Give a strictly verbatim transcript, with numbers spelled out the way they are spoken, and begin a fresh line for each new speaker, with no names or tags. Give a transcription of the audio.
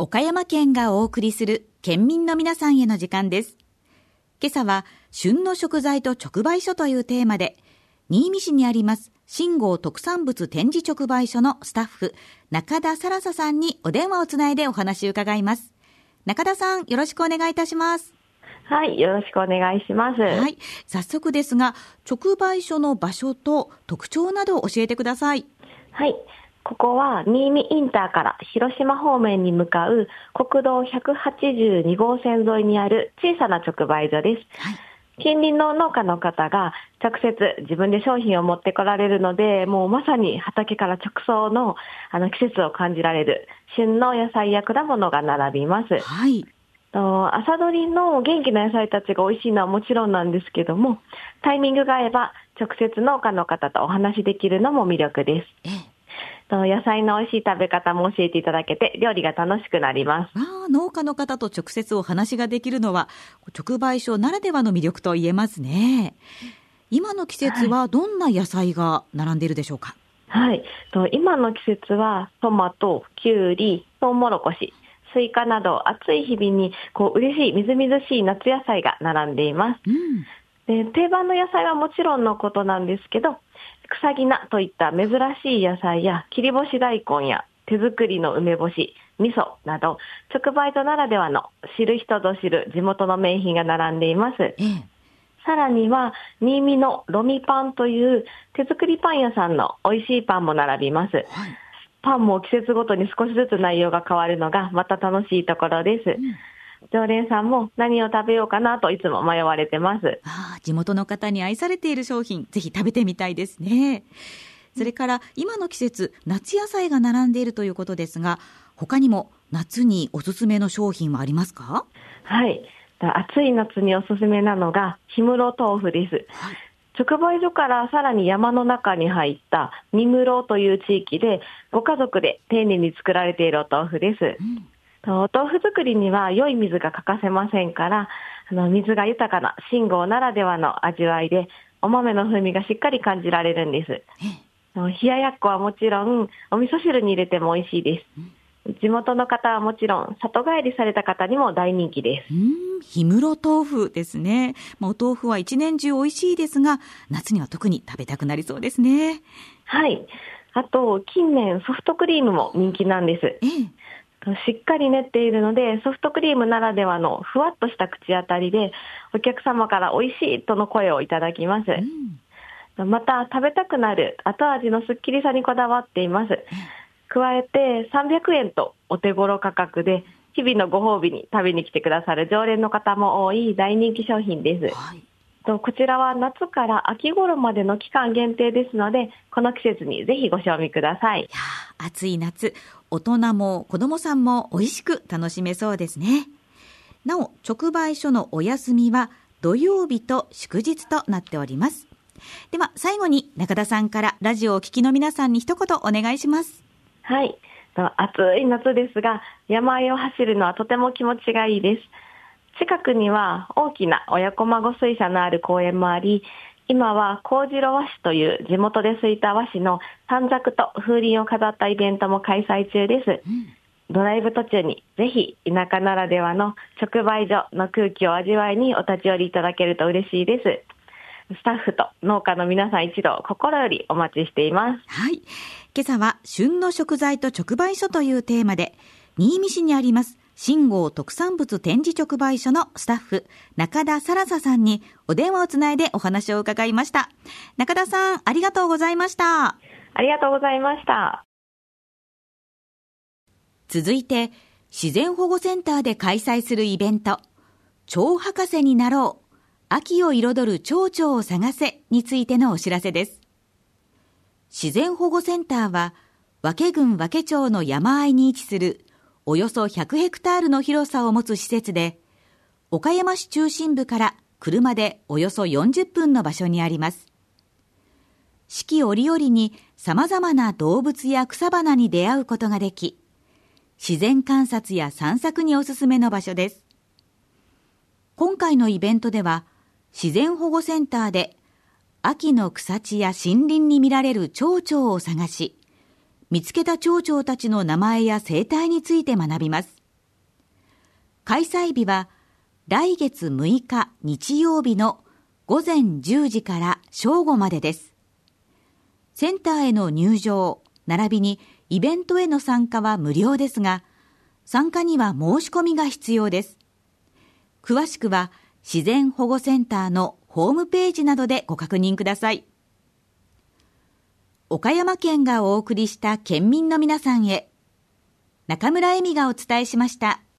岡山県がお送りする県民の皆さんへの時間です。今朝は旬の食材と直売所というテーマで、新見市にあります新郷特産物展示直売所のスタッフ中田さらささんにお電話をつないでお話を伺います。中田さん、よろしくお願いいたします。
はい、よろしくお願いします。
はい、早速ですが直売所の場所と特徴などを教えてください。
はい、ここは新見インターから広島方面に向かう国道ひゃくはちじゅうに号線沿いにある小さな直売所です。はい、近隣の農家の方が直接自分で商品を持ってこられるので、もうまさに畑から直送のあの季節を感じられる旬の野菜や果物が並びます。
はい、
朝どりの元気な野菜たちが美味しいのはもちろんなんですけども、タイミングが合えば直接農家の方とお話しできるのも魅力です。ええ、野菜の美味しい食べ方も教えていただけて料理が楽しくなります。
あ、農家の方と直接お話ができるのは直売所ならではの魅力と言えますね。今の季節はどんな野菜が並んでいるでしょうか？
はい、今の季節はトマト、キュウリ、トウモロコシ、スイカなど暑い日々にこう嬉しいみずみずしい夏野菜が並んでいます。うん、で定番の野菜はもちろんのことなんですけど、草木菜といった珍しい野菜や切り干し大根や手作りの梅干し、味噌など直売所ならではの知る人ぞ知る地元の名品が並んでいます。ええ、さらには新見のロミパンという手作りパン屋さんの美味しいパンも並びます。はい、パンも季節ごとに少しずつ内容が変わるのがまた楽しいところです。うん、常連さんも何を食べようかなといつも迷われてます。
ああ、地元の方に愛されている商品、ぜひ食べてみたいですね。それから今の季節、夏野菜が並んでいるということですが、他にも夏におすすめの商品はありますか？
はい、暑い夏におすすめなのが氷室豆腐です。はい、直売所からさらに山の中に入った三室という地域でご家族で丁寧に作られているお豆腐です。うん、お豆腐作りには良い水が欠かせませんから、あの水が豊かな新郷ならではの味わいでお豆の風味がしっかり感じられるんです。冷ややっこはもちろんお味噌汁に入れても美味しいです。うん、地元の方はもちろん里帰りされた方にも大人気です。
うーん、氷室豆腐ですね。まあ、お豆腐は一年中美味しいですが、夏には特に食べたくなりそうですね。
はい、あと近年ソフトクリームも人気なんです。ええ、しっかり練っているのでソフトクリームならではのふわっとした口当たりでお客様から美味しいとの声をいただきます。うん、また食べたくなる後味のすっきりさにこだわっています。加えてさんびゃくえんとお手頃価格で日々のご褒美に食べに来てくださる常連の方も多い大人気商品です。はい、とこちらは夏から秋頃までの期間限定ですので、この季節にぜひご賞味ください。いや、
暑い夏、大人も子供さんも美味しく楽しめそうですね。なお直売所のお休みは土曜日と祝日となっております。では最後に中田さんからラジオをお聞きの皆さんに一言お願いします。
はい、暑い夏ですが山あいを走るのはとても気持ちがいいです。近くには大きな親子孫水車のある公園もあり、今は幸次郎和紙という地元で吹いた和紙の短冊と風鈴を飾ったイベントも開催中です。うん、ドライブ途中にぜひ田舎ならではの直売所の空気を味わいにお立ち寄りいただけると嬉しいです。スタッフと農家の皆さん一同心よりお待ちしています。
はい、今朝は旬の食材と直売所というテーマで、新見市にあります新郷特産物展示直売所のスタッフ中田さらささんにお電話をつないでお話を伺いました。中田さん、ありがとうございました。
ありがとうございました。
続いて自然保護センターで開催するイベント、蝶博士になろう、秋を彩る蝶々を探せについてのお知らせです。自然保護センターは和気郡和気町の山あいに位置するおよそひゃくヘクタールの広さを持つ施設で、岡山市中心部から車でおよそよんじゅっぷんの場所にあります。四季折々に様々な動物や草花に出会うことができ、自然観察や散策におすすめの場所です。今回のイベントでは、自然保護センターで秋の草地や森林に見られる蝶々を探し、見つけた蝶々たちの名前や生態について学びます。 開催日は来月むいか日曜日のごぜんじゅうじから正午までです。センターへの入場、並びにイベントへの参加は無料ですが、参加には申し込みが必要です。詳しくは自然保護センターのホームページなどでご確認ください。岡山県がお送りした県民の皆さんへ、中村恵美がお伝えしました。